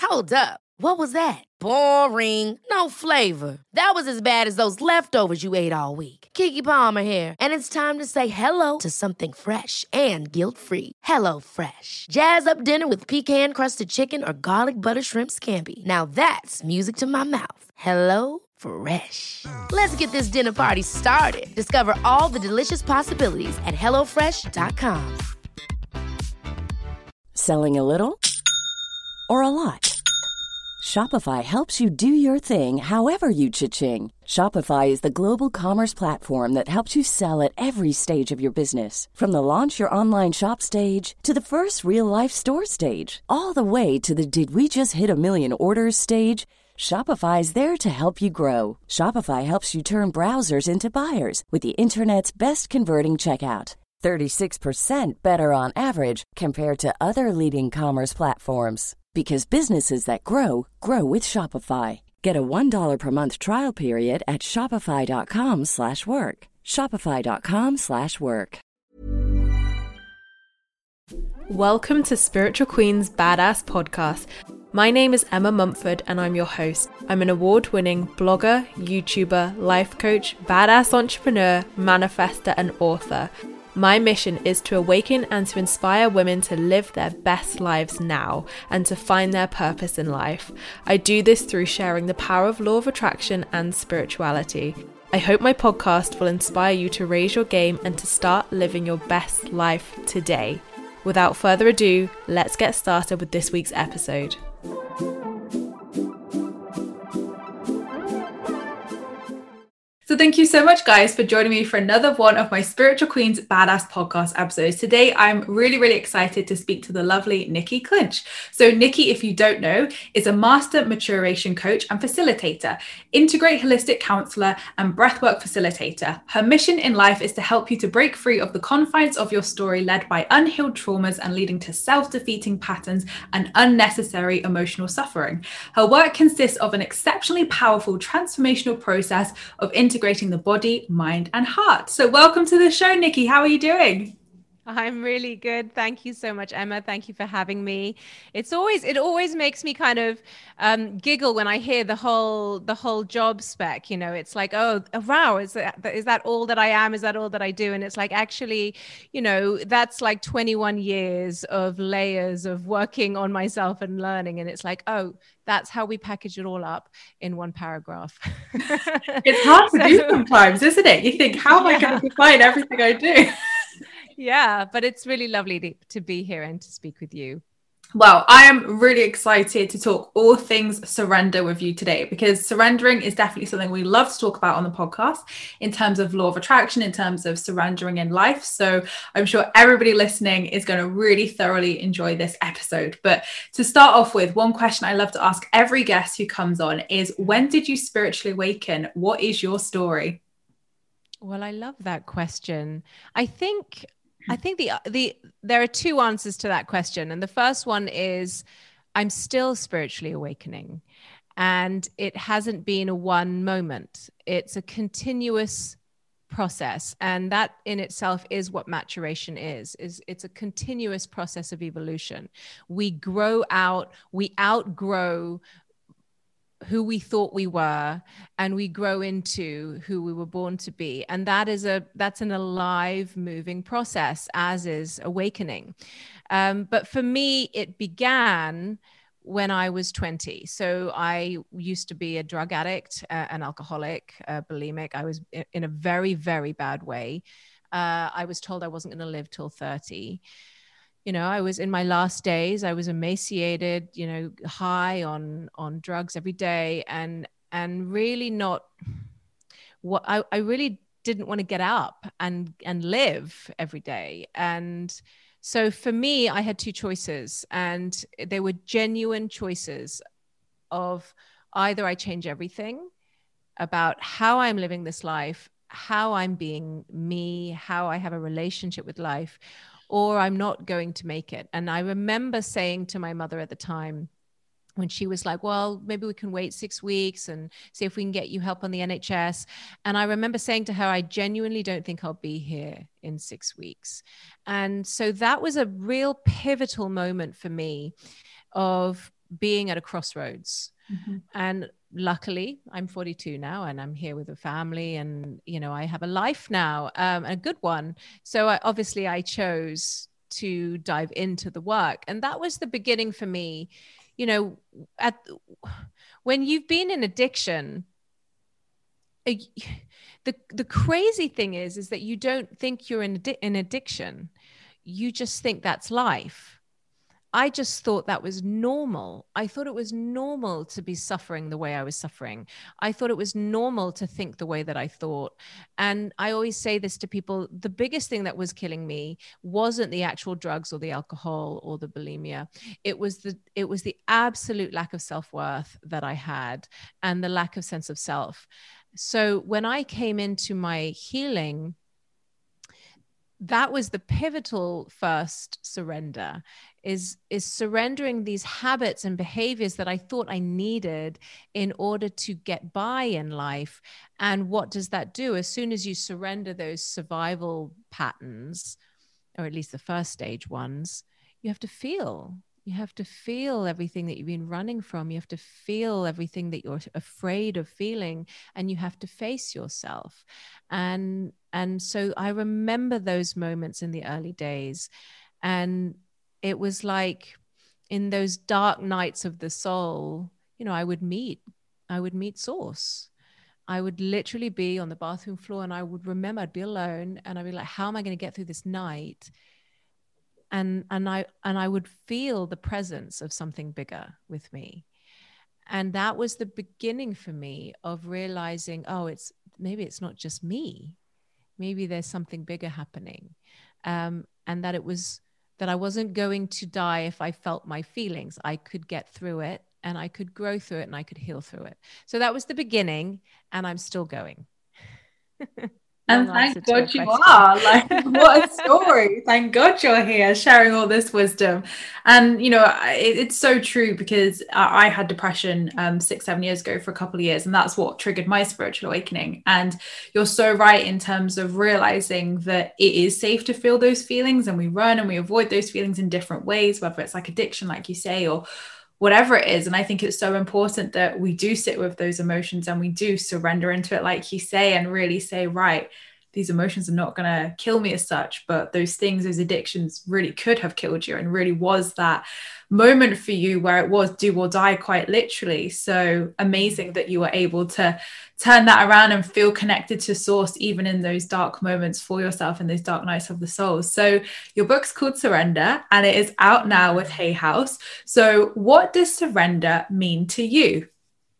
Hold up. What was that? Boring. No flavor. That was as bad as those leftovers you ate all week. Keke Palmer here, and it's time to say hello to something fresh and guilt-free. Hello Fresh. Jazz up dinner with pecan-crusted chicken or garlic butter shrimp scampi. Now that's music to my mouth. Hello Fresh. Let's get this dinner party started. Discover all the delicious possibilities at hellofresh.com. Selling a little or a lot? Shopify helps you do your thing however you cha-ching. Shopify is the global commerce platform that helps you sell at every stage of your business. From the launch your online shop stage to the first real-life store stage, all the way to the did we just hit a million orders stage. Shopify is there to help you grow. Shopify helps you turn browsers into buyers with the internet's best converting checkout. 36% better on average compared to other leading commerce platforms. Because businesses that grow, grow with Shopify. Get a $1 per month trial period at shopify.com/work. Shopify.com/work. Welcome to Spiritual Queen's Badass Podcast. My name is Emma Mumford and I'm your host. I'm an award-winning blogger, YouTuber, life coach, badass entrepreneur, manifester, and author. My mission is to awaken and to inspire women to live their best lives now and to find their purpose in life. I do this through sharing the power of law of attraction and spirituality. I hope my podcast will inspire you to raise your game and to start living your best life today. Without further ado, let's get started with this week's episode. So thank you so much, guys, for joining me for another one of my Spiritual Queens Badass Podcast episodes. Today, I'm really excited to speak to the lovely Nikki Clinch. So Nikki, if you don't know, is a master maturation coach and facilitator, integrate holistic counselor, and breathwork facilitator. Her mission in life is to help you to break free of the confines of your story led by unhealed traumas and leading to self-defeating patterns and unnecessary emotional suffering. Her work consists of an exceptionally powerful transformational process of integrating the body, mind, and heart. So welcome to the show, Nikki. How are you doing? I'm really good. Thank you so much, Emma. Thank you for having me. It always makes me kind of giggle when I hear the whole job spec. You know, it's like, oh wow, is that all that I am? Is that all that I do? And it's like, actually, you know, that's like 21 years of layers of working on myself and learning. And it's like, oh, that's how we package it all up in one paragraph. It's hard to do sometimes, isn't it? You think, how am I going to define everything I do? Yeah, but it's really lovely to be here and to speak with you. Well, I am really excited to talk all things surrender with you today, because surrendering is definitely something we love to talk about on the podcast in terms of law of attraction, in terms of surrendering in life. So I'm sure everybody listening is going to really thoroughly enjoy this episode. But to start off with, one question I love to ask every guest who comes on is, when did you spiritually awaken? What is your story? Well, I love that question. I think there are two answers to that question. And the first one is, I'm still spiritually awakening, and it hasn't been a one moment. It's a continuous process. And that in itself is what maturation is it's a continuous process of evolution. We grow out, we outgrow who we thought we were, and we grow into who we were born to be. And that's an alive, moving process, as is awakening. But for me, it began when I was 20. So I used to be a drug addict, an alcoholic, bulimic. I was in a very, very bad way. I was told I wasn't going to live till 30. You know, I was in my last days. I was emaciated, you know, high on drugs every day, and really not what I really didn't want to get up and live every day. And so for me, I had two choices, and they were genuine choices of either I change everything about how I'm living this life, how I'm being me, how I have a relationship with life, or I'm not going to make it. And I remember saying to my mother at the time, when she was like, well, maybe we can wait 6 weeks and see if we can get you help on the NHS. And I remember saying to her, I genuinely don't think I'll be here in 6 weeks. And so that was a real pivotal moment for me of being at a crossroads. And luckily I'm 42 now and I'm here with a family, and, you know, I have a life now, a good one. So obviously I chose to dive into the work. And that was the beginning for me. You know, when you've been in addiction, the crazy thing is that you don't think you're in addiction. You just think that's life. I just thought that was normal. I thought it was normal to be suffering the way I was suffering. I thought it was normal to think the way that I thought. And I always say this to people, the biggest thing that was killing me wasn't the actual drugs or the alcohol or the bulimia. It was the absolute lack of self-worth that I had, and the lack of sense of self. So when I came into my healing, that was the pivotal first surrender, is surrendering these habits and behaviors that I thought I needed in order to get by in life. And what does that do? As soon as you surrender those survival patterns, or at least the first stage ones, you have to feel. You have to feel everything that you've been running from. You have to feel everything that you're afraid of feeling, and you have to face yourself. And so I remember those moments in the early days, and it was like in those dark nights of the soul, you know, I would meet Source. I would literally be on the bathroom floor, and I would remember I'd be alone, and I'd be like, how am I going to get through this night? And I would feel the presence of something bigger with me. And that was the beginning for me of realizing, oh, maybe it's not just me. Maybe there's something bigger happening. And that I wasn't going to die if I felt my feelings. I could get through it, and I could grow through it, and I could heal through it. So that was the beginning, and I'm still going. And thank God you are. Like, what a story. Thank God you're here sharing all this wisdom. And, you know, it's so true, because I had depression 6-7 years ago for a couple of years, and that's what triggered my spiritual awakening. And you're so right in terms of realizing that it is safe to feel those feelings, and we run and we avoid those feelings in different ways, whether it's like addiction, like you say, or whatever it is. And I think it's so important that we do sit with those emotions, and we do surrender into it, like you say, and really say, right, these emotions are not going to kill me as such, but those things, those addictions really could have killed you, and really was that moment for you where it was do or die, quite literally. So amazing that you were able to turn that around and feel connected to Source, even in those dark moments for yourself, in those dark nights of the soul. So your book's called Surrender, and it is out now with Hay House. So what does surrender mean to you?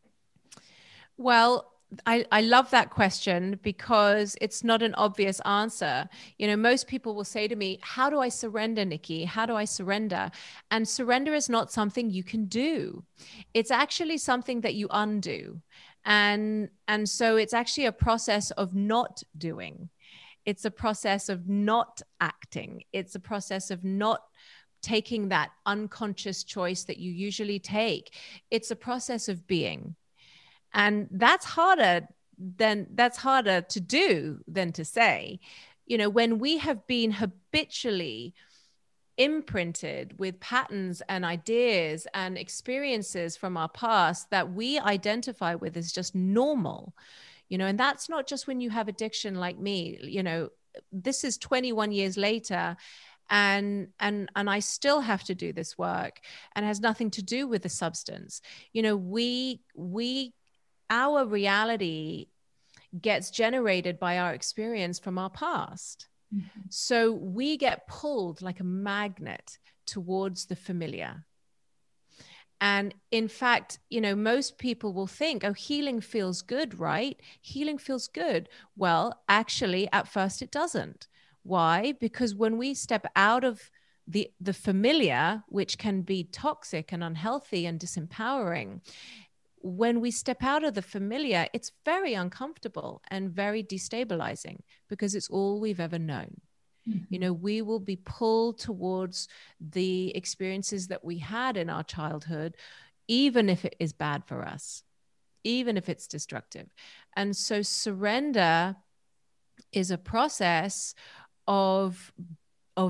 Well, I love that question, because it's not an obvious answer. You know, most people will say to me, how do I surrender, Nikki? How do I surrender? And surrender is not something you can do. It's actually something that you undo. And so it's actually a process of not doing. It's a process of not acting. It's a process of not taking that unconscious choice that you usually take. It's a process of being. And that's harder to do than to say. You know, when we have been habitually imprinted with patterns and ideas and experiences from our past that we identify with as just normal, you know, and that's not just when you have addiction like me. You know, this is 21 years later, and I still have to do this work, and it has nothing to do with the substance. You know, our reality gets generated by our experience from our past. Mm-hmm. So we get pulled like a magnet towards the familiar. And in fact, you know, most people will think, oh, healing feels good, right? Healing feels good. Well, actually, at first it doesn't. Why? Because when we step out of the familiar, which can be toxic and unhealthy and disempowering, when we step out of the familiar, it's very uncomfortable and very destabilizing, because it's all we've ever known. Mm-hmm. You know, we will be pulled towards the experiences that we had in our childhood, even if it is bad for us, even if it's destructive. And so surrender is a process of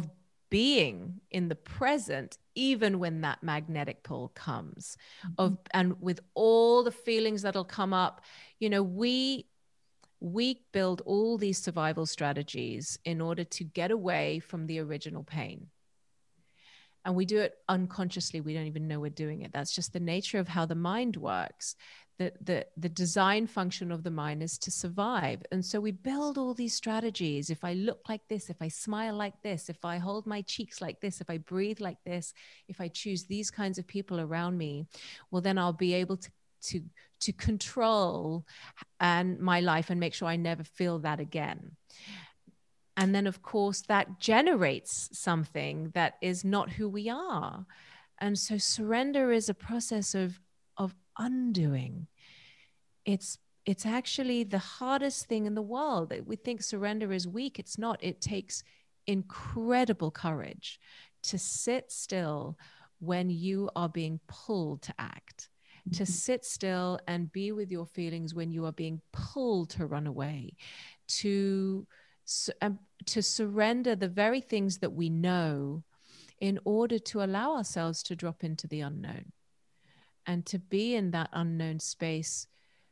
being in the present, even when that magnetic pull comes, and with all the feelings that'll come up. We build all these survival strategies in order to get away from the original pain. And we do it unconsciously. We don't even know we're doing it. That's just the nature of how the mind works. The design function of the mind is to survive. And so we build all these strategies. If I look like this, if I smile like this, if I hold my cheeks like this, if I breathe like this, if I choose these kinds of people around me, well, then I'll be able to control my life and make sure I never feel that again. And then, of course, that generates something that is not who we are. And so surrender is a process of undoing. It's actually the hardest thing in the world. We think surrender is weak. It's not. It takes incredible courage to sit still when you are being pulled to act, to sit still and be with your feelings when you are being pulled to run away, to surrender the very things that we know in order to allow ourselves to drop into the unknown and to be in that unknown space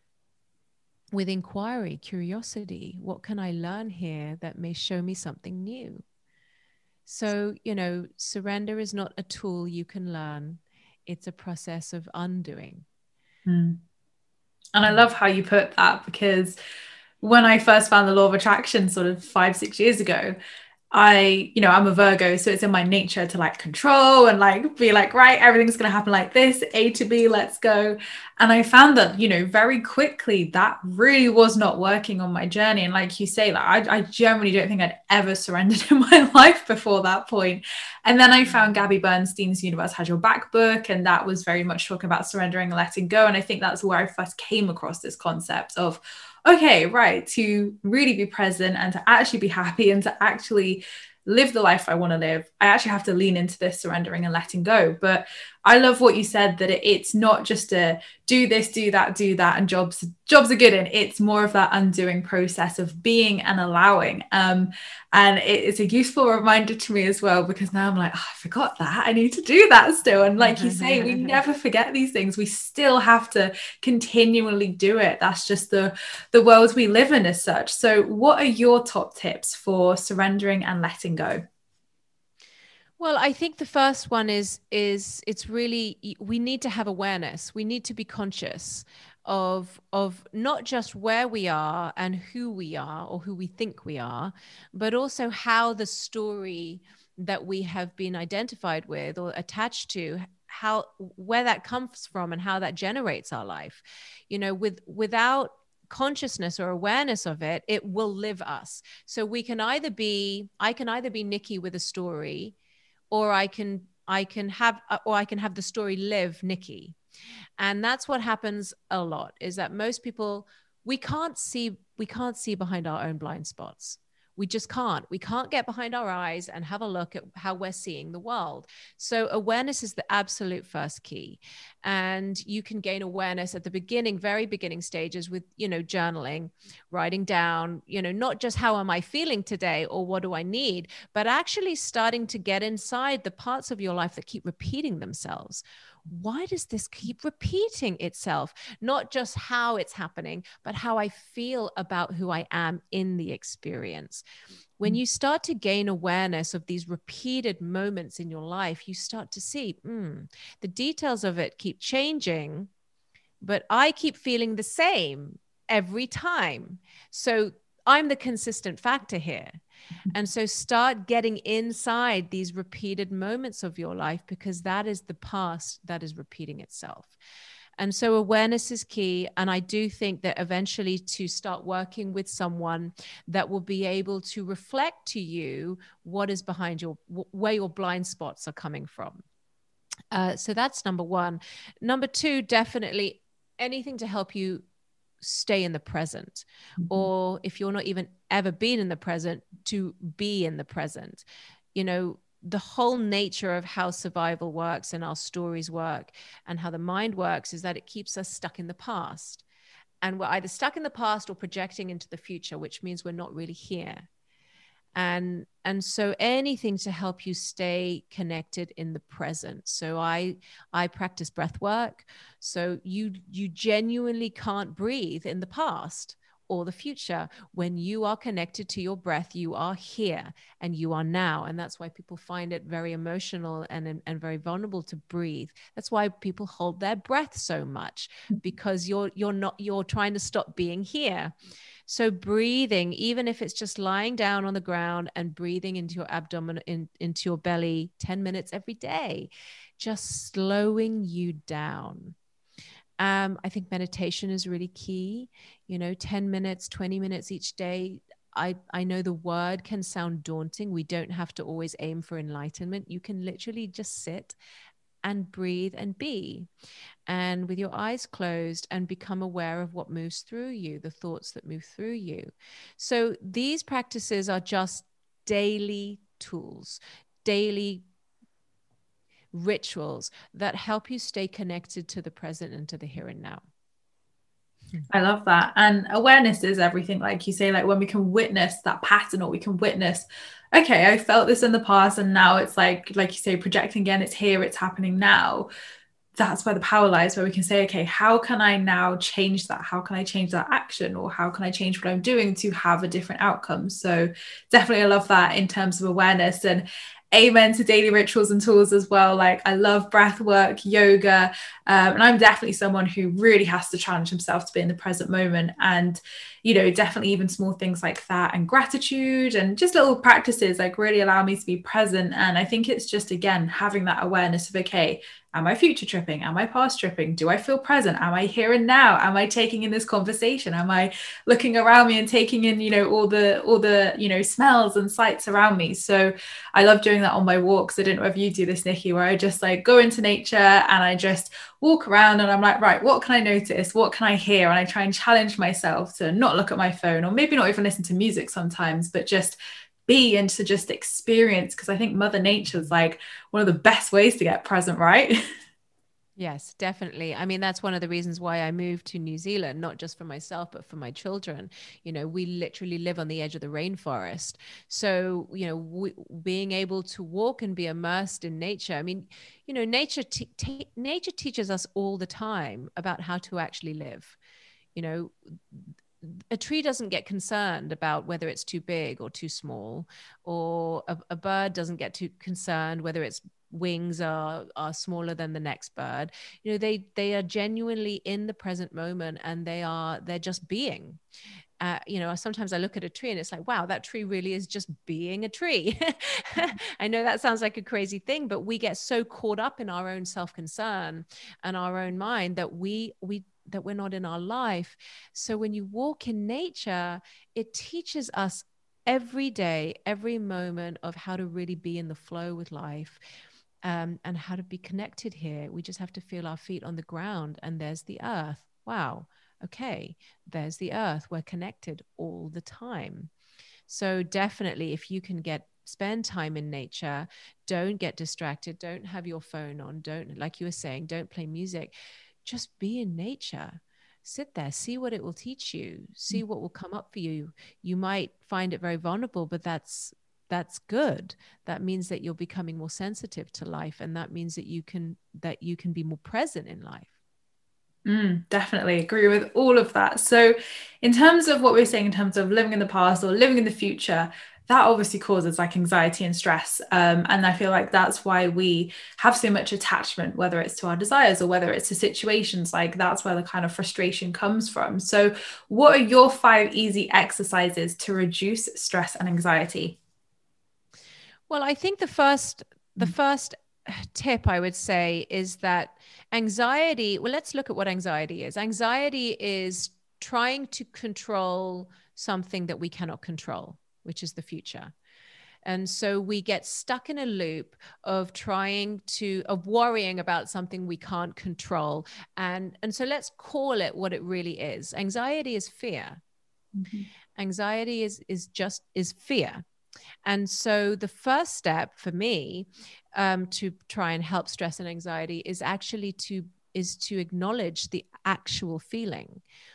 with inquiry, curiosity. What can I learn here that may show me something new? So, surrender is not a tool you can learn. It's a process of undoing. And I love how you put that, because when I first found the law of attraction sort of 5-6 years ago, I'm a Virgo, so it's in my nature to like control and like be like, right, everything's going to happen like this, A to B, let's go. And I found that, very quickly that really was not working on my journey. And like you say, like I generally don't think I'd ever surrendered in my life before that point. And then I found Gabby Bernstein's Universe Has Your Back book, and that was very much talking about surrendering and letting go. And I think that's where I first came across this concept of, okay, right, to really be present and to actually be happy and to actually live the life I want to live, I actually have to lean into this surrendering and letting go. But I love what you said, that it's not just a do this, do that, and jobs are good. And it's more of that undoing process of being and allowing. And it's a useful reminder to me as well, because now I'm like, I forgot that. I need to do that still. And like you say, we never forget these things. We still have to continually do it. That's just the world we live in as such. So what are your top tips for surrendering and letting go? Well, I think the first one is it's really, we need to have awareness. We need to be conscious of not just where we are and who we are or who we think we are, but also how the story that we have been identified with or attached to, where that comes from and how that generates our life. Without consciousness or awareness of it, it will live us. So I can either be Nikki with a story, or I can have the story live Nikki. And that's what happens a lot, is that most people, we can't see behind our own blind spots. We just can't. We can't get behind our eyes and have a look at how we're seeing the world. So awareness is the absolute first key. And you can gain awareness at the beginning, very beginning stages with, journaling, writing down, not just how am I feeling today or what do I need, but actually starting to get inside the parts of your life that keep repeating themselves. Why does this keep repeating itself? Not just how it's happening, but how I feel about who I am in the experience. When you start to gain awareness of these repeated moments in your life, you start to see the details of it keep changing, but I keep feeling the same every time. So I'm the consistent factor here. And so start getting inside these repeated moments of your life, because that is the past that is repeating itself. And so awareness is key. And I do think that eventually to start working with someone that will be able to reflect to you what is behind where your blind spots are coming from. So that's number one. Number two, definitely anything to help you stay in the present, or if you're not even ever been in the present, to be in the present. The whole nature of how survival works and our stories work and how the mind works is that it keeps us stuck in the past, and we're either stuck in the past or projecting into the future, which means we're not really here. And so anything to help you stay connected in the present. So I practice breath work. So you genuinely can't breathe in the past or the future. When you are connected to your breath, you are here and you are now. And that's why people find it very emotional and very vulnerable to breathe. That's why people hold their breath so much, because you're trying to stop being here. So breathing, even if it's just lying down on the ground and breathing into your abdomen, into your belly 10 minutes every day, just slowing you down. I think meditation is really key, 10 minutes, 20 minutes each day. I know the word can sound daunting. We don't have to always aim for enlightenment. You can literally just sit and breathe and be, and with your eyes closed, and become aware of what moves through you, the thoughts that move through you. So these practices are just daily tools, daily rituals that help you stay connected to the present and to the here and now. I love that. And awareness is everything. Like you say, like when we can witness that pattern, or we can witness, okay, I felt this in the past and now it's like you say, projecting again, it's here, it's happening now. That's where the power lies, where we can say, okay, how can I now change that? How can I change that action? Or how can I change what I'm doing to have a different outcome? So definitely, I love that in terms of awareness. And amen to daily rituals and tools as well. Like I love breath work, yoga, and I'm definitely someone who really has to challenge himself to be in the present moment. And definitely even small things like that, and gratitude, and just little practices like really allow me to be present. And I think it's just, again, having that awareness of, okay, am I future tripping? Am I past tripping? Do I feel present? Am I here and now? Am I taking in this conversation? Am I looking around me and taking in, all the smells and sights around me? So I love doing that on my walks. I don't know if you do this, Nikki, where I just like go into nature and I just walk around and I'm like, right, what can I notice? What can I hear? And I try and challenge myself to not look at my phone, or maybe not even listen to music sometimes, but just be and to just experience, because I think Mother Nature is like one of the best ways to get present, right? Yes, definitely. I mean, that's one of the reasons why I moved to New Zealand, not just for myself, but for my children. We literally live on the edge of the rainforest. So, being able to walk and be immersed in nature. I mean, nature teaches us all the time about how to actually live. A tree doesn't get concerned about whether it's too big or too small, or a bird doesn't get too concerned whether its wings are smaller than the next bird. They are genuinely in the present moment, and they're just being. Sometimes I look at a tree and it's like, wow, that tree really is just being a tree. I know that sounds like a crazy thing, but we get so caught up in our own self-concern and our own mind that that we're not in our life. So when you walk in nature, it teaches us every day, every moment, of how to really be in the flow with life, and how to be connected here. We just have to feel our feet on the ground, and there's the earth. Wow. Okay. There's the earth. We're connected all the time. So definitely, if you can spend time in nature, don't get distracted. Don't have your phone on. Don't, like you were saying, don't play music. Just be in nature. Sit there, see what it will teach you, see what will come up for you. You might find it very vulnerable, but that's good. That means that you're becoming more sensitive to life, and that means that you can be more present in life. Definitely agree with all of that. So in terms of what we're saying, in terms of living in the past or living in the future, that obviously causes like anxiety and stress. And I feel like that's why we have so much attachment, whether it's to our desires or whether it's to situations. Like that's where the kind of frustration comes from. So what are your 5 easy exercises to reduce stress and anxiety? Well, I think the first tip I would say is that anxiety, well, let's look at what anxiety is. Anxiety is trying to control something that we cannot control, which is the future. And so we get stuck in a loop of worrying about something we can't control. And so let's call it what it really is. Anxiety is fear. Mm-hmm. Anxiety is fear. And so the first step for me to try and help stress and anxiety is actually to acknowledge the actual feeling.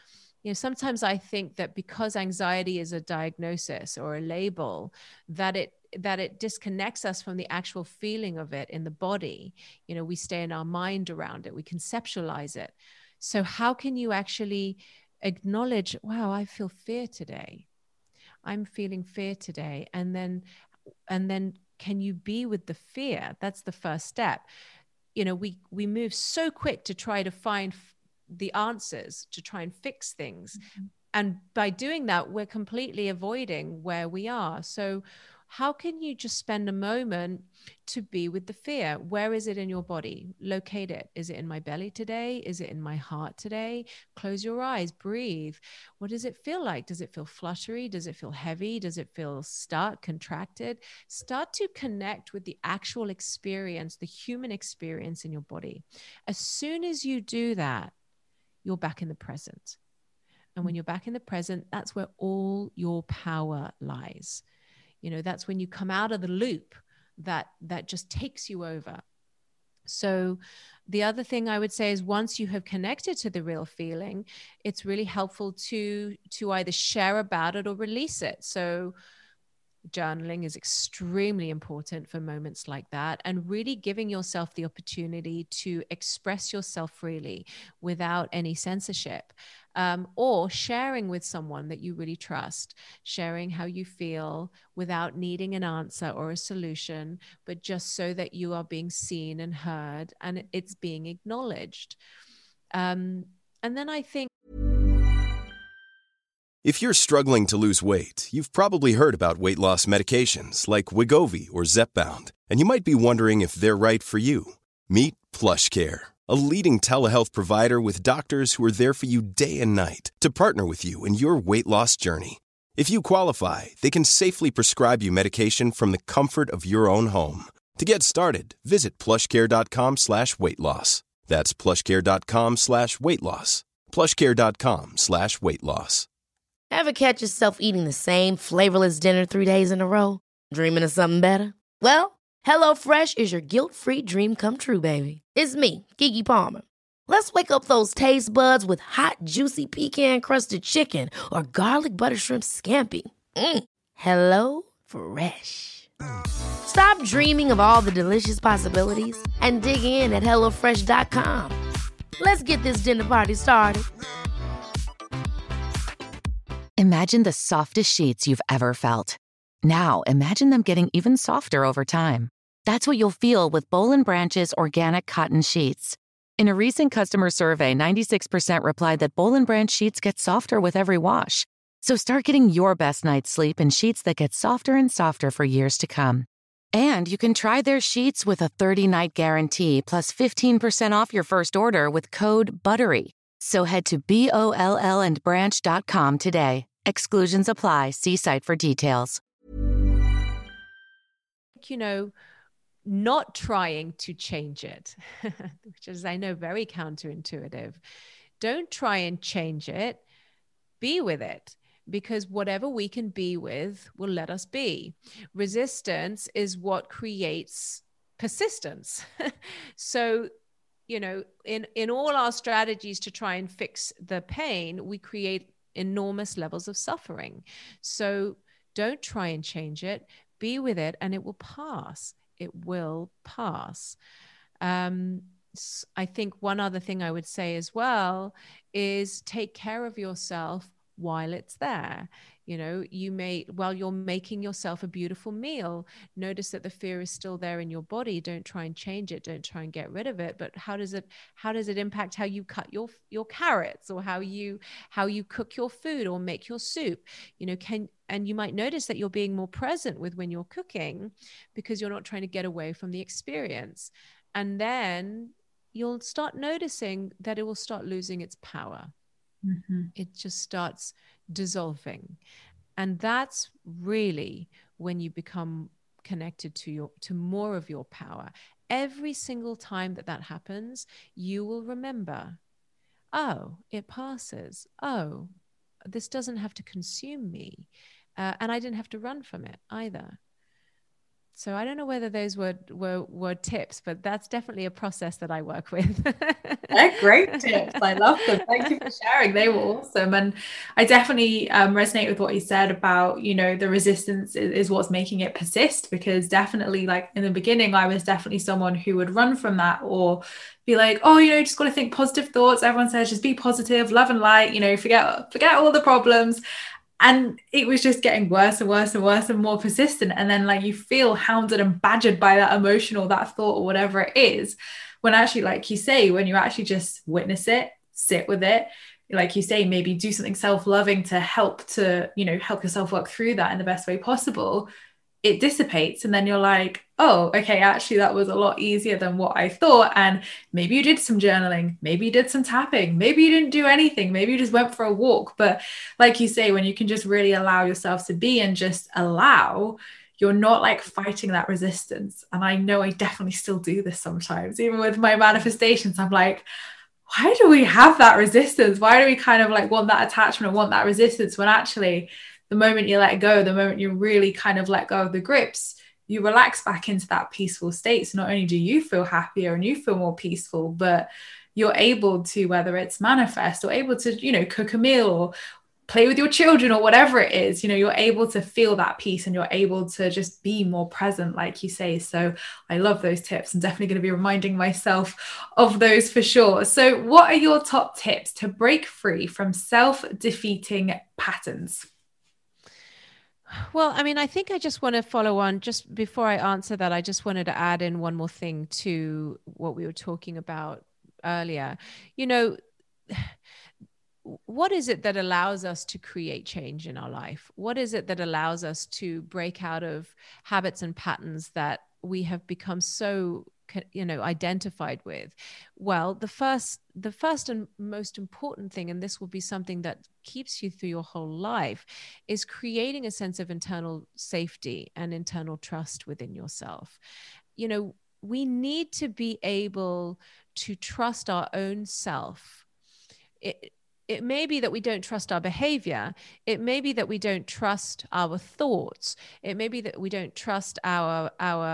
Sometimes I think that because anxiety is a diagnosis or a label, that it disconnects us from the actual feeling of it in the body. We stay in our mind around it, we conceptualize it. So how can you actually acknowledge, wow, I feel fear today. I'm feeling fear today. And then can you be with the fear? That's the first step. We move so quick to try to find the answers, to try and fix things. Mm-hmm. And by doing that, we're completely avoiding where we are. So how can you just spend a moment to be with the fear? Where is it in your body? Locate it. Is it in my belly today? Is it in my heart today? Close your eyes, breathe. What does it feel like? Does it feel fluttery? Does it feel heavy? Does it feel stuck, contracted? Start to connect with the actual experience, the human experience in your body. As soon as you do that, you're back in the present. And when you're back in the present, that's where all your power lies. That's when you come out of the loop that just takes you over. So the other thing I would say is, once you have connected to the real feeling, it's really helpful to either share about it or release it. So journaling is extremely important for moments like that, and really giving yourself the opportunity to express yourself freely without any censorship, or sharing with someone that you really trust, sharing how you feel without needing an answer or a solution, but just so that you are being seen and heard and it's being acknowledged. And then I think, if you're struggling to lose weight, you've probably heard about weight loss medications like Wegovy or Zepbound, and you might be wondering if they're right for you. Meet PlushCare, a leading telehealth provider with doctors who are there for you day and night to partner with you in your weight loss journey. If you qualify, they can safely prescribe you medication from the comfort of your own home. To get started, visit plushcare.com/weight-loss. That's plushcare.com/weight-loss. plushcare.com/weight-loss. Ever catch yourself eating the same flavorless dinner 3 days in a row? Dreaming of something better? Well, HelloFresh is your guilt-free dream come true, baby. It's me, Keke Palmer. Let's wake up those taste buds with hot, juicy pecan-crusted chicken or garlic butter shrimp scampi. HelloFresh. Stop dreaming of all the delicious possibilities and dig in at HelloFresh.com. Let's get this dinner party started. Imagine the softest sheets you've ever felt. Now, imagine them getting even softer over time. That's what you'll feel with Boll & Branch's organic cotton sheets. In a recent customer survey, 96% replied that Boll & Branch sheets get softer with every wash. So start getting your best night's sleep in sheets that get softer and softer for years to come. And you can try their sheets with a 30-night guarantee plus 15% off your first order with code BUTTERY. So head to BOLLandbranch.com today. Exclusions apply. See site for details. Not trying to change it, which is, I know, very counterintuitive. Don't try and change it. Be with it, because whatever we can be with will let us be. Resistance is what creates persistence. So, in all our strategies to try and fix the pain, we create enormous levels of suffering. So don't try and change it. Be with it, and it will pass. It will pass. I think one other thing I would say as well is take care of yourself while it's there. While you're making yourself a beautiful meal, notice that the fear is still there in your body. Don't try and change it. Don't try and get rid of it. But how does it impact how you cut your carrots, or how you cook your food or make your soup? And you might notice that you're being more present with when you're cooking, because you're not trying to get away from the experience. And then you'll start noticing that it will start losing its power. Mm-hmm. It just starts dissolving. And that's really when you become connected to more of your power. Every single time that happens, you will remember, oh, it passes. Oh, this doesn't have to consume me. And I didn't have to run from it either. So I don't know whether those were tips, but that's definitely a process that I work with. They're great tips. I love them. Thank you for sharing. They were awesome. And I definitely resonate with what you said about, you know, the resistance is what's making it persist, because definitely, like in the beginning, I was definitely someone who would run from that or be like, oh, you know, just got to think positive thoughts. Everyone says just be positive, love and light, you know, forget all the problems. And it was just getting worse and worse and worse and more persistent. And then like you feel hounded and badgered by that emotion or that thought or whatever it is. When actually, like you say, when you actually just witness it, sit with it, like you say, maybe do something self-loving to help yourself work through that in the best way possible, it dissipates. And then you're like, oh, okay, actually that was a lot easier than what I thought. And maybe you did some journaling, maybe you did some tapping, maybe you didn't do anything, maybe you just went for a walk. But like you say, when you can just really allow yourself to be and just allow, you're not like fighting that resistance. And I know I definitely still do this sometimes, even with my manifestations. I'm like, why do we have that resistance? Why do we kind of like want that attachment and want that resistance, when actually the moment you let go, the moment you really kind of let go of the grips, you relax back into that peaceful state. So not only do you feel happier and you feel more peaceful, but you're able to, whether it's manifest or able to, you know, cook a meal or play with your children or whatever it is, you know, you're able to feel that peace and you're able to just be more present, like you say. So I love those tips. I'm definitely going to be reminding myself of those for sure. So what are your top tips to break free from self-defeating patterns? Well, I mean, I think I just want to follow on just before I answer that. I just wanted to add in one more thing to what we were talking about earlier. You know, what is it that allows us to create change in our life? What is it that allows us to break out of habits and patterns that we have become so, you know, identified with? Well, the first and most important thing, and this will be something that keeps you through your whole life, is creating a sense of internal safety and internal trust within yourself. You know, we need to be able to trust our own self. It may be that we don't trust our behavior. It may be that we don't trust our thoughts. It may be that we don't trust our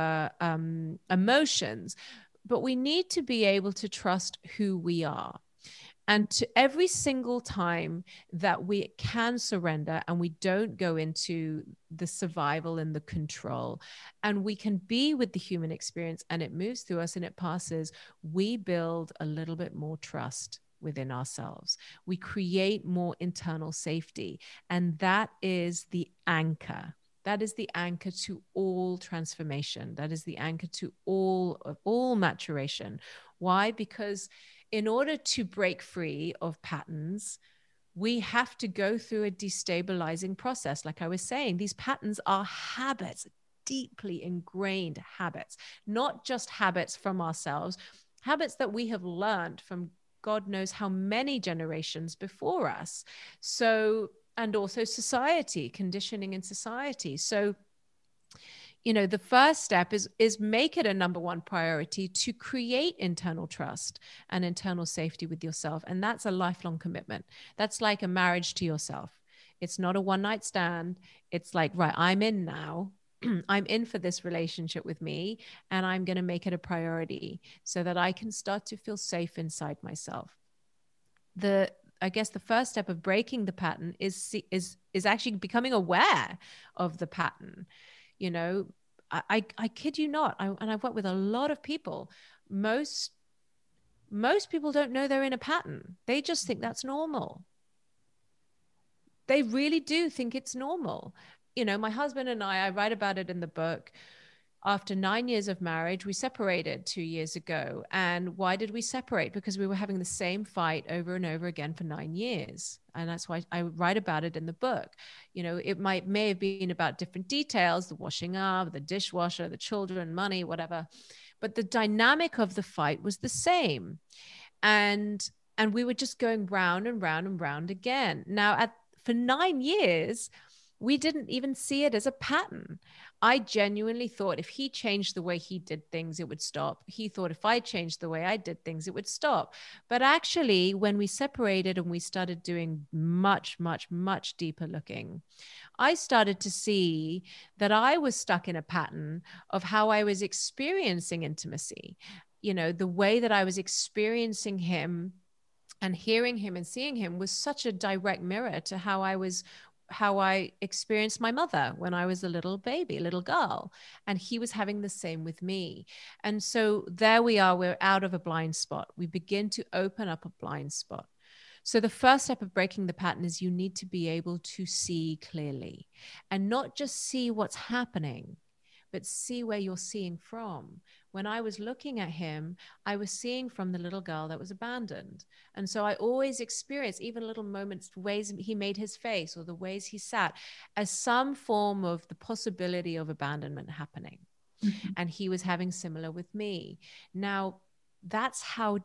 emotions, but we need to be able to trust who we are. And to every single time that we can surrender and we don't go into the survival and the control, and we can be with the human experience and it moves through us and it passes, we build a little bit more trust within ourselves. We create more internal safety. And that is the anchor. That is the anchor to all transformation. That is the anchor to all maturation. Why? Because in order to break free of patterns, we have to go through a destabilizing process. Like I was saying, these patterns are habits, deeply ingrained habits, not just habits from ourselves, habits that we have learned from God knows how many generations before us. So, and also society, conditioning in society. So, you know, the first step is make it a number one priority to create internal trust and internal safety with yourself. And that's a lifelong commitment. That's like a marriage to yourself. It's not a one night stand. It's like, right, I'm in now. I'm in for this relationship with me, and I'm going to make it a priority so that I can start to feel safe inside myself. I guess the first step of breaking the pattern is actually becoming aware of the pattern. You know, I kid you not. And I've worked with a lot of people. Most people don't know they're in a pattern. They just think that's normal. They really do think it's normal. You know, my husband and I write about it in the book. After 9 years of marriage, we separated 2 years ago. And why did we separate? Because we were having the same fight over and over again for 9 years. And that's why I write about it in the book. You know, it may have been about different details, the washing up, the dishwasher, the children, money, whatever. But the dynamic of the fight was the same. And we were just going round and round and round again. Now, for 9 years, we didn't even see it as a pattern. I genuinely thought if he changed the way he did things, it would stop. He thought if I changed the way I did things, it would stop. But actually, when we separated and we started doing much, much, much deeper looking, I started to see that I was stuck in a pattern of how I was experiencing intimacy. You know, the way that I was experiencing him and hearing him and seeing him was such a direct mirror to how I experienced my mother when I was a little baby, a little girl. And he was having the same with me. And so there we are, we're out of a blind spot. We begin to open up a blind spot. So the first step of breaking the pattern is you need to be able to see clearly and not just see what's happening, but see where you're seeing from. When I was looking at him, I was seeing from the little girl that was abandoned. And so I always experienced even little moments, ways he made his face or the ways he sat as some form of the possibility of abandonment happening. Mm-hmm. And he was having similar with me. Now, that's how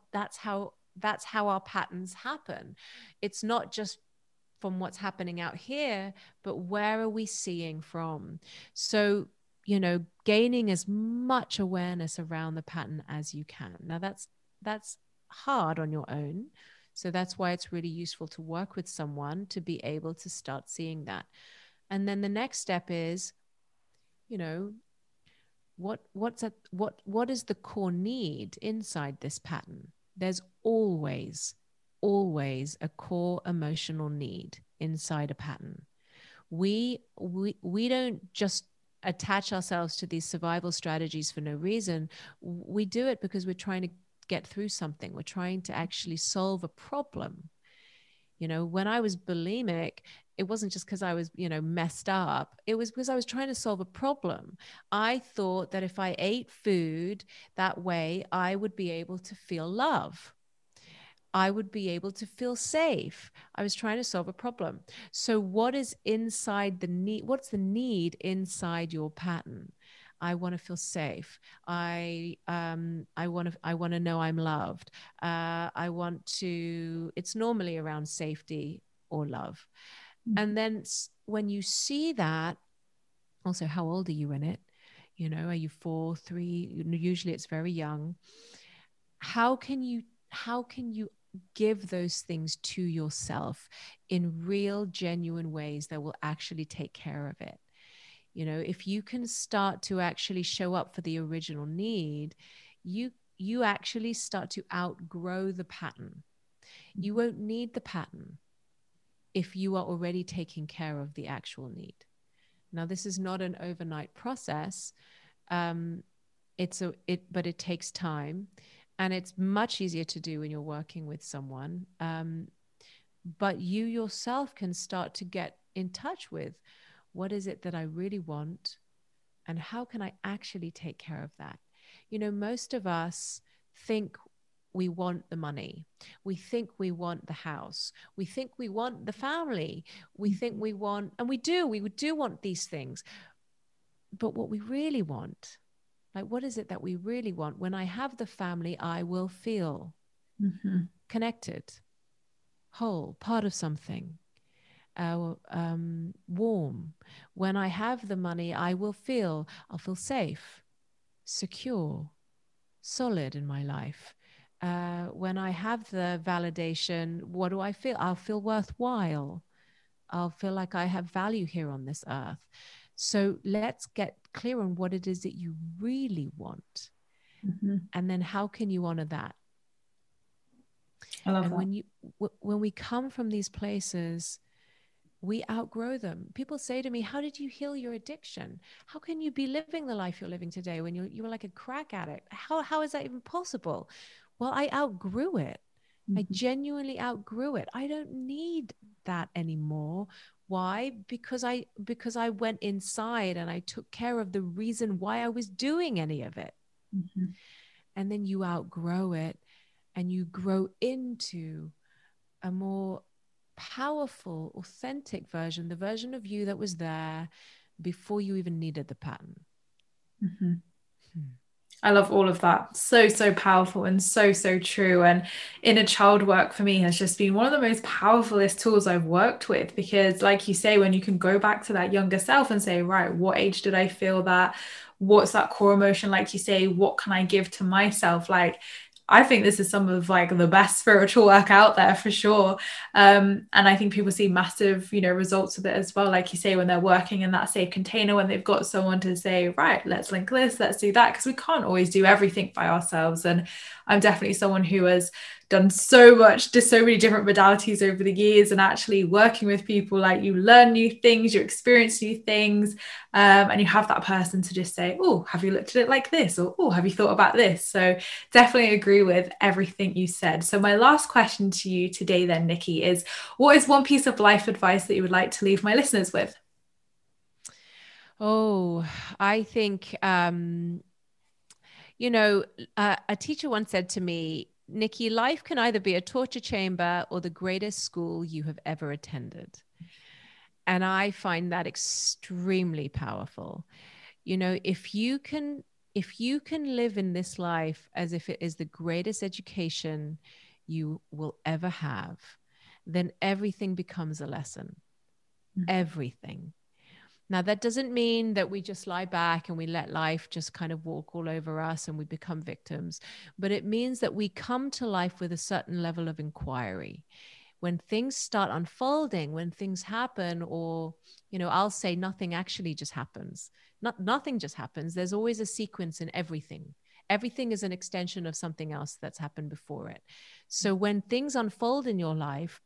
our patterns happen. It's not just from what's happening out here, but where are we seeing from? So, you know, gaining as much awareness around the pattern as you can. Now that's hard on your own. So that's why it's really useful to work with someone to be able to start seeing that. And then the next step is, you know, what is the core need inside this pattern? There's always a core emotional need inside a pattern. We don't just attach ourselves to these survival strategies for no reason. We do it because we're trying to get through something. We're trying to actually solve a problem. You know, when I was bulimic, it wasn't just because I was, you know, messed up. It was because I was trying to solve a problem. I thought that if I ate food that way, I would be able to feel love. I would be able to feel safe. I was trying to solve a problem. So what is inside the need? What's the need inside your pattern? I want to feel safe. I want to know I'm loved. It's normally around safety or love. Mm-hmm. And then when you see that, also, how old are you in it? You know, are you 4, 3? Usually it's very young. How can you give those things to yourself in real, genuine ways that will actually take care of it? You know, if you can start to actually show up for the original need, you actually start to outgrow the pattern. You won't need the pattern if you are already taking care of the actual need. Now, this is not an overnight process. But it takes time. And it's much easier to do when you're working with someone. But you yourself can start to get in touch with what is it that I really want and how can I actually take care of that? You know, most of us think we want the money. We think we want the house. We think we want the family. We think we want, and we do want these things. But what we really want, like, what is it that we really want? When I have the family, I will feel connected, whole, part of something, warm. When I have the money, I'll feel safe, secure, solid in my life. When I have the validation, what do I feel? I'll feel worthwhile. I'll feel like I have value here on this earth. So let's get clear on what it is that you really want. And then how can you honor that? I love that. When we come from these places, we outgrow them. People say to me, how did you heal your addiction? How can you be living the life you're living today when you were like a crack addict? How is that even possible? Well, I outgrew it. I genuinely outgrew it. I don't need that anymore. Why? Because I went inside and I took care of the reason why I was doing any of it. And then you outgrow it and you grow into a more powerful, authentic version, the version of you that was there before you even needed the pattern. I love all of that. So, so powerful and so, so true. And inner child work for me has just been one of the most powerfulest tools I've worked with, because like you say, when you can go back to that younger self and say, right, what age did I feel that? What's that core emotion? Like you say, what can I give to myself? Like, I think this is some of like the best spiritual work out there for sure. And I think people see massive, results of it as well. Like you say, when they're working in that safe container, when they've got someone to say, right, let's link this, let's do that, because we can't always do everything by ourselves. And I'm definitely someone who has done so much, just so many different modalities over the years, and actually working with people, like you learn new things, you experience new things, and you have that person to just say, oh, have you looked at it like this? Or, oh, have you thought about this? So definitely agree with everything you said. So my last question to you today then, Nikki, is what is one piece of life advice that you would like to leave my listeners with? Oh, I think, a teacher once said to me, Nikki, life can either be a torture chamber or the greatest school you have ever attended. And I find that extremely powerful. If you can live in this life as if it is the greatest education you will ever have, then everything becomes a lesson. Everything. Now, that doesn't mean that we just lie back and we let life just kind of walk all over us and we become victims, but it means that we come to life with a certain level of inquiry. When things start unfolding, when things happen, or, I'll say nothing actually just happens. Nothing just happens. There's always a sequence in everything. Everything is an extension of something else that's happened before it. So when things unfold in your life,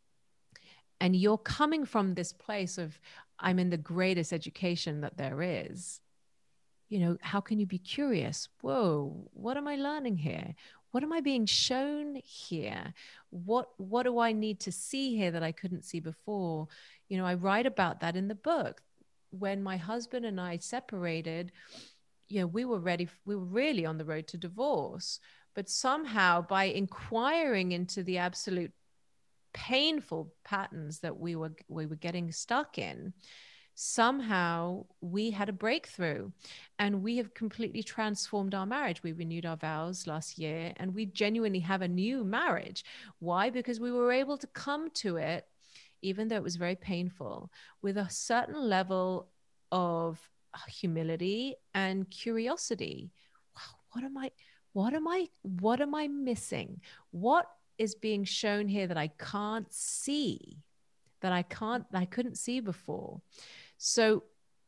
and you're coming from this place of, I'm in the greatest education that there is, how can you be curious? Whoa, what am I learning here? What am I being shown here? What do I need to see here that I couldn't see before? I write about that in the book. When my husband and I separated, we were really on the road to divorce. But somehow, by inquiring into the absolute painful patterns that we were getting stuck in, somehow we had a breakthrough, and we have completely transformed our marriage. We renewed our vows last year, and we genuinely have a new marriage. Why? Because we were able to come to it, even though it was very painful, with a certain level of humility and curiosity. Wow, what am I missing? What is being shown here that I can't see, that I couldn't see before? So,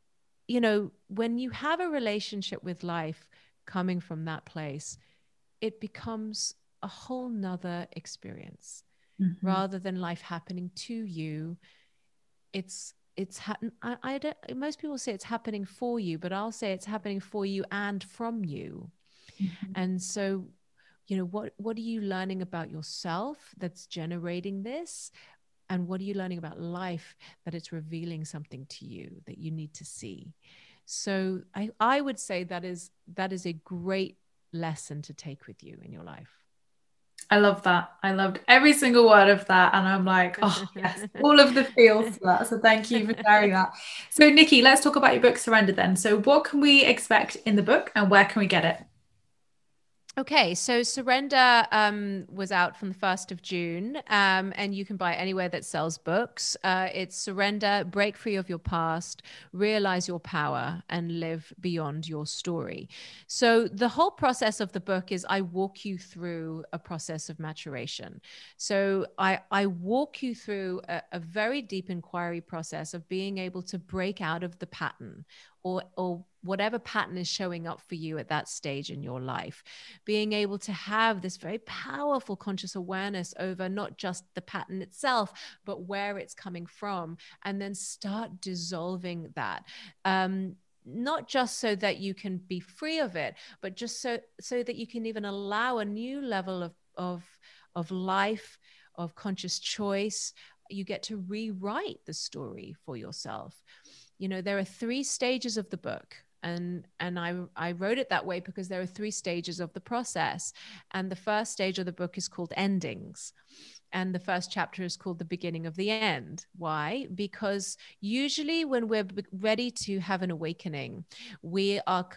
when you have a relationship with life coming from that place, it becomes a whole nother experience. Rather than life happening to you. Most people say it's happening for you, but I'll say it's happening for you and from you. And so, what are you learning about yourself that's generating this? And what are you learning about life that it's revealing something to you that you need to see? So I would say that is a great lesson to take with you in your life. I love that. I loved every single word of that. And I'm like, oh yes, all of the feels to that. So thank you for sharing that. So Nikki, let's talk about your book, Surrender then. So what can we expect in the book and where can we get it? Okay, so Surrender was out from the 1st of June, and you can buy it anywhere that sells books. It's Surrender, Break Free of Your Past, Realize Your Power, and Live Beyond Your Story. So the whole process of the book is I walk you through a process of maturation. So I walk you through a very deep inquiry process of being able to break out of the pattern or whatever pattern is showing up for you at that stage in your life, being able to have this very powerful conscious awareness over not just the pattern itself, but where it's coming from, and then start dissolving that. Not just so that you can be free of it, but just so that you can even allow a new level of life, of conscious choice. You get to rewrite the story for yourself. There are 3 stages of the book. And I wrote it that way because there are 3 stages of the process. And the first stage of the book is called Endings. And the first chapter is called The Beginning of the End. Why? Because usually when we're ready to have an awakening, we are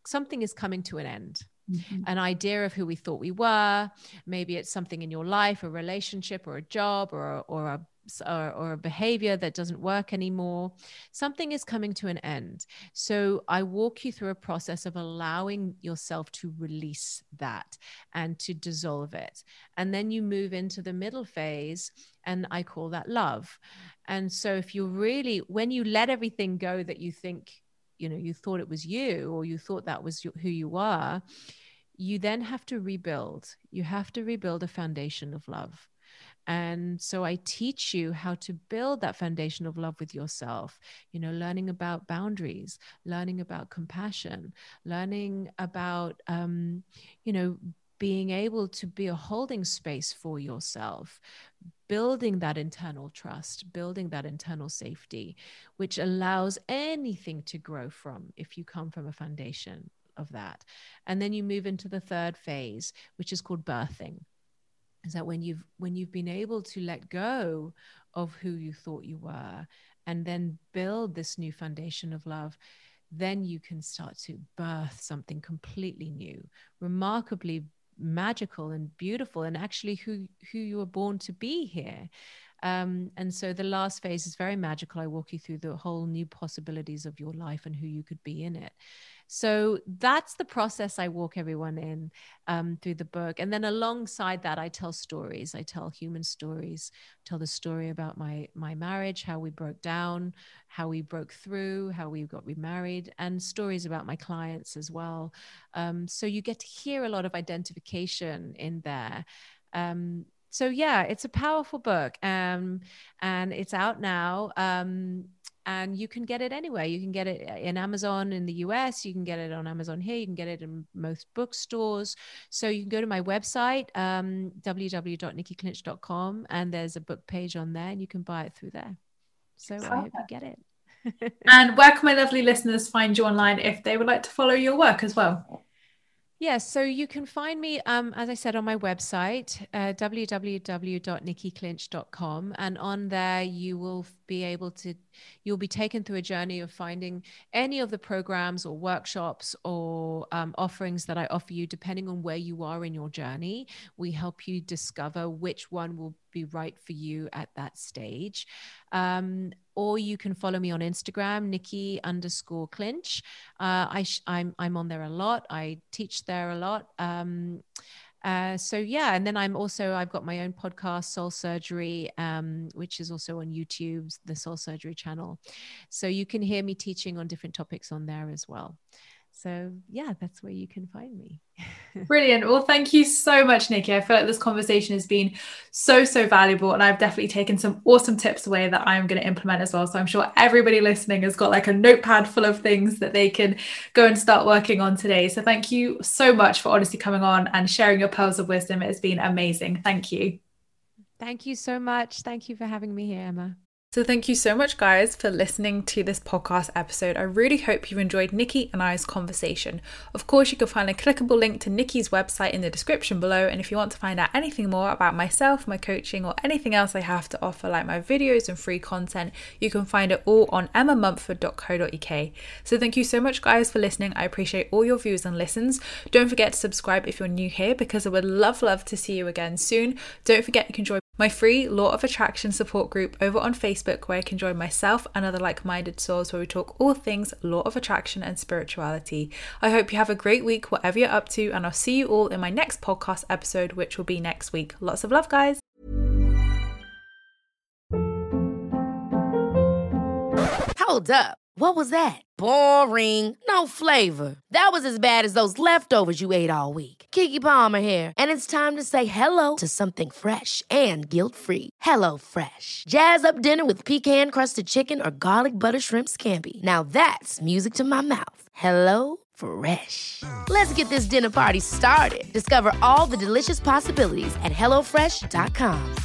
something is coming to an end. Mm-hmm. An idea of who we thought we were. Maybe it's something in your life, a relationship or a job or a behavior that doesn't work anymore. Something is coming to an end. So I walk you through a process of allowing yourself to release that and to dissolve it. And then you move into the middle phase, and I call that love. And so if you really, when you let everything go that you think, you thought it was you, or you thought that was who you are, you then have to rebuild. You have to rebuild a foundation of love. And so I teach you how to build that foundation of love with yourself, learning about boundaries, learning about compassion, learning about, being able to be a holding space for yourself, building that internal trust, building that internal safety, which allows anything to grow from if you come from a foundation of that. And then you move into the third phase, which is called birthing. Is that when you've been able to let go of who you thought you were and then build this new foundation of love, then you can start to birth something completely new, remarkably magical and beautiful, and actually who you were born to be here. And so the last phase is very magical. I walk you through the whole new possibilities of your life and who you could be in it. So that's the process I walk everyone in through the book. And then alongside that, I tell stories. I tell human stories, tell the story about my marriage, how we broke down, how we broke through, how we got remarried, and stories about my clients as well. So you get to hear a lot of identification in there. So yeah, it's a powerful book, and it's out now. And you can get it anywhere. You can get it in Amazon in the US. You can get it on Amazon here. You can get it in most bookstores. So you can go to my website, www.nikkiclinch.com, and there's a book page on there, and you can buy it through there. So I hope you get it. And where can my lovely listeners find you online if they would like to follow your work as well? Yes, so you can find me, as I said, on my website, www.nikkiclinch.com. And on there, you'll be taken through a journey of finding any of the programs or workshops or offerings that I offer you, depending on where you are in your journey. We help you discover which one will be right for you at that stage. Or you can follow me on Instagram, Nikki_Clinch. I'm on there a lot. I teach there a lot. So yeah, and then I've got my own podcast, Soul Surgery, which is also on YouTube, the Soul Surgery channel. So you can hear me teaching on different topics on there as well. So yeah, that's where you can find me. Brilliant. Well, thank you so much, Nikki. I feel like this conversation has been so valuable, and I've definitely taken some awesome tips away that I'm going to implement as well. So I'm sure everybody listening has got like a notepad full of things that they can go and start working on today. So thank you so much for honestly coming on and sharing your pearls of wisdom. It has been amazing. Thank you. Thank you so much. Thank you for having me here, Emma. So thank you so much, guys, for listening to this podcast episode. I really hope you enjoyed Nikki and I's conversation. Of course, you can find a clickable link to Nikki's website in the description below. And if you want to find out anything more about myself, my coaching, or anything else I have to offer, like my videos and free content, you can find it all on emmamumford.co.uk. So thank you so much, guys, for listening. I appreciate all your views and listens. Don't forget to subscribe if you're new here, because I would love to see you again soon. Don't forget you can join my free Law of Attraction support group over on Facebook, where I can join myself and other like-minded souls, where we talk all things Law of Attraction and spirituality. I hope you have a great week, whatever you're up to, and I'll see you all in my next podcast episode, which will be next week. Lots of love, guys. Hold up. What was that? Boring. No flavor. That was as bad as those leftovers you ate all week. Keke Palmer here, and it's time to say hello to something fresh and guilt-free. Hello Fresh. Jazz up dinner with pecan-crusted chicken or garlic butter shrimp scampi. Now that's music to my mouth. Hello Fresh. Let's get this dinner party started. Discover all the delicious possibilities at hellofresh.com.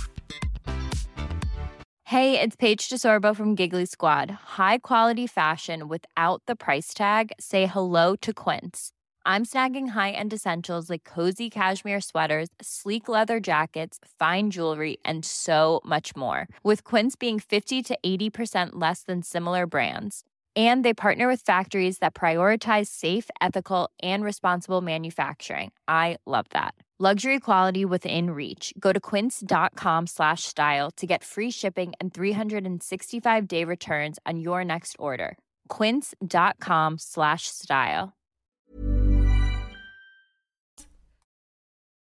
Hey, it's Paige DeSorbo from Giggly Squad. High quality fashion without the price tag. Say hello to Quince. I'm snagging high-end essentials like cozy cashmere sweaters, sleek leather jackets, fine jewelry, and so much more. With Quince being 50 to 80% less than similar brands. And they partner with factories that prioritize safe, ethical, and responsible manufacturing. I love that. Luxury quality within reach. Go to quince.com/style to get free shipping and 365-day returns on your next order. Quince.com/style.